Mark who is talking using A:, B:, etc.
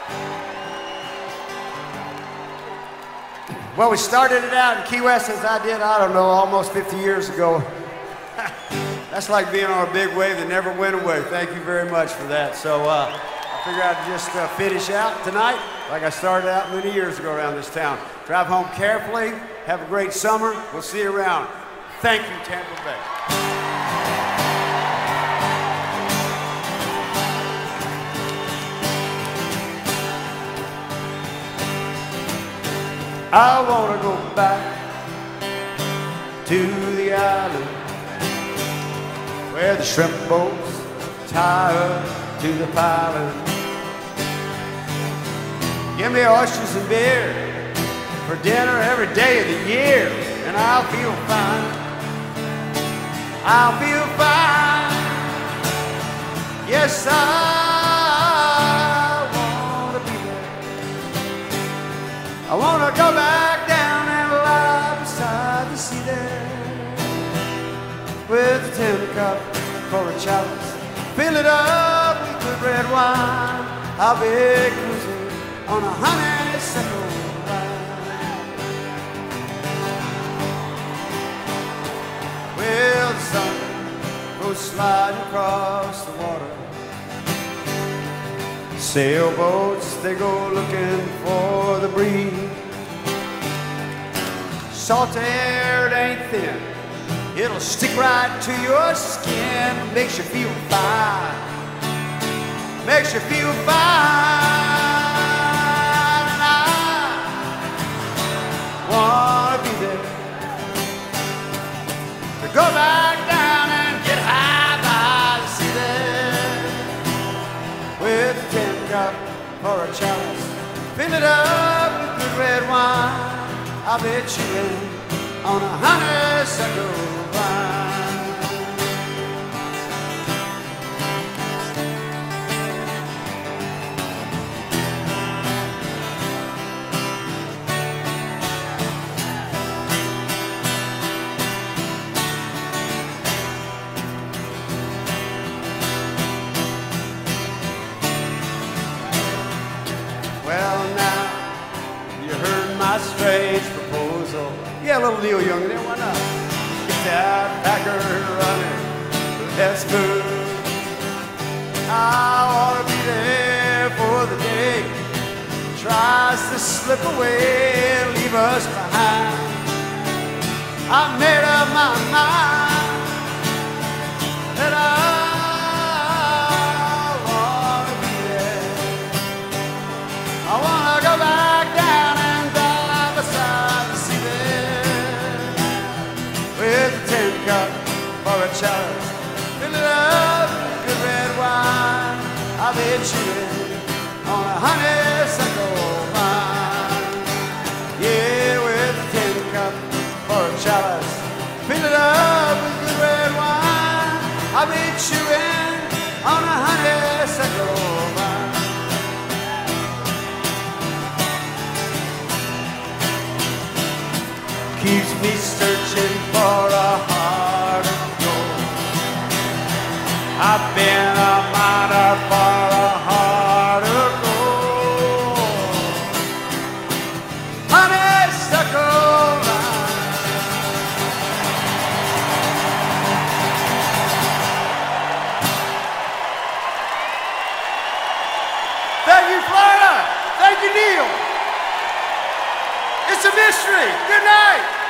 A: Well, we started it out in Key West as I did, I don't know, almost 50 years ago. That's like being on a big wave that never went away. Thank you very much for that. So I figured I'd just finish out tonight like I started out many years ago around this town. Drive home carefully. Have a great summer. We'll see you around. Thank you, Tampa Bay. I want to go back to the island where the shrimp boats tie up to the piling. Give me oysters and beer for dinner every day of the year, and I'll feel fine. I'll feel fine. Yes, I want to be there. I want to go back down and lie beside the sea there with a tin cup for a chalice. Fill it up with good red wine. I'll be cruising on a honeysuckle vine. Well, the sun goes sliding across the water. Sailboats, they go looking for the breeze. Salt air, it ain't thin. It'll stick right to your skin. Makes you feel fine. Makes you feel fine. And I wanna be there to go back down and get high by the sea there with a tin cup or a chalice. Fill it up with good red wine. I'll be chewing on a honeysuckle vine. Well, now you heard my strange proposal. Yeah, a little Neil Young there, why not? Get that packer running, let's move. I wanna be there for the day tries to slip away and leave us behind. I made up my mind that I wanna be there. I wanna go back down and die beside the sea there with a tin cup for a chalice. Fill it up with good red wine. I'll be chewing on a honeysuckle vine. Yeah, with a tin cup for a chalice. Fill it up with good red wine. I'll be chewing on a honeysuckle vine. Keeps me searching for a heart of gold. I've been a miner for a heart of gold. Honeysuckle vine. Thank you, Florida. Thank you, Neil. It's a mystery. Good night.